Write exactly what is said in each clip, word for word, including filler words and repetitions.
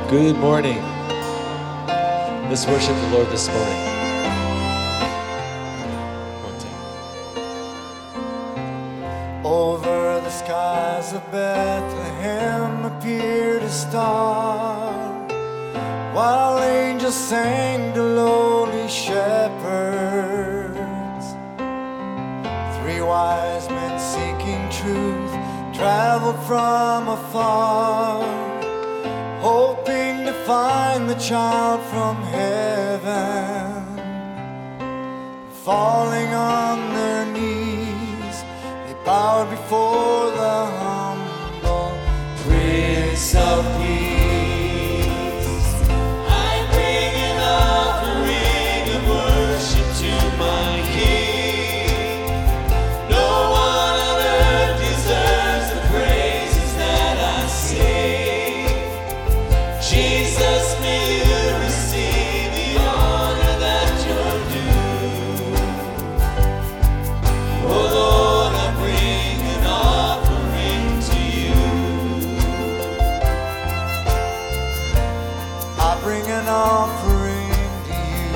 Good morning. Let's worship the Lord this morning. One take. Over the skies of Bethlehem appeared a star, while angels sang to lowly shepherds. Three wise men seeking truth traveled from afar, hoping to find the child from heaven. Falling on their knees, they bowed before the humble Prince of Peace. I bring an offering of worship to my King. No one on earth deserves the praises that I sing. Jesus, may you receive the honor that you're due. Oh Lord, I bring an offering to you. I bring an offering to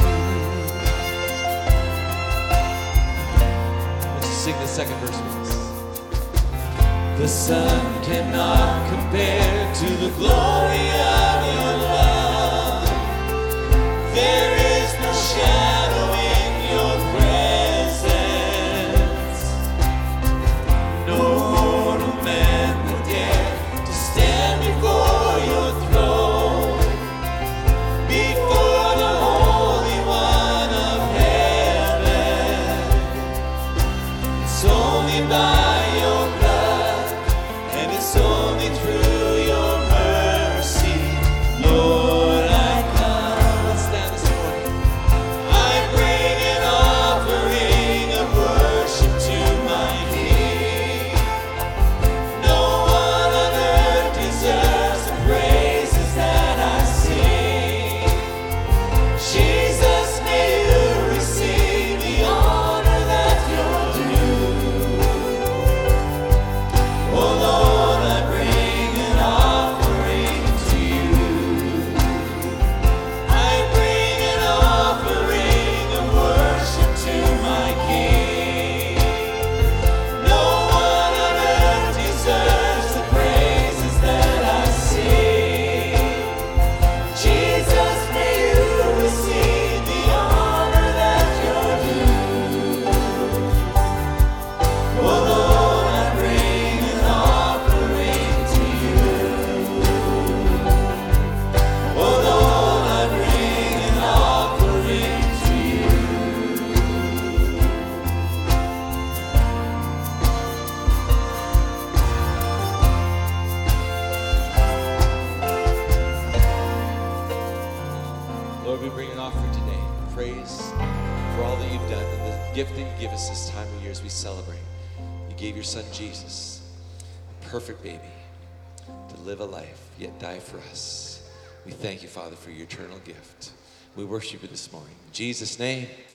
you. Let's sing the second verse with us. The sun cannot compare to the glory of your love. There is no shadow in your presence. No mortal man will dare to stand before your throne, before the Holy One of heaven. It's only by your blood, and it's only through your mercy, Lord, I come. Let's stand this morning. I bring an offering of worship to my King. No one on earth deserves the praises that I sing. Jesus, may you receive the honor that you're due. Oh Lord, I bring an offering to you. I bring an offering of worship to my King. No one on earth deserves the praises that I sing. Jesus, may you receive the honor that you're due. Oh Lord, I bring an offering to you. Oh Lord, I bring an offering to you. Lord, we bring an offering today. Praise for all that you've done and the gift that you give us this time of year as we celebrate. You gave your son Jesus, a perfect baby, to live a life, yet die for us. We thank you, Father, for your eternal gift. We worship you this morning. In Jesus' name.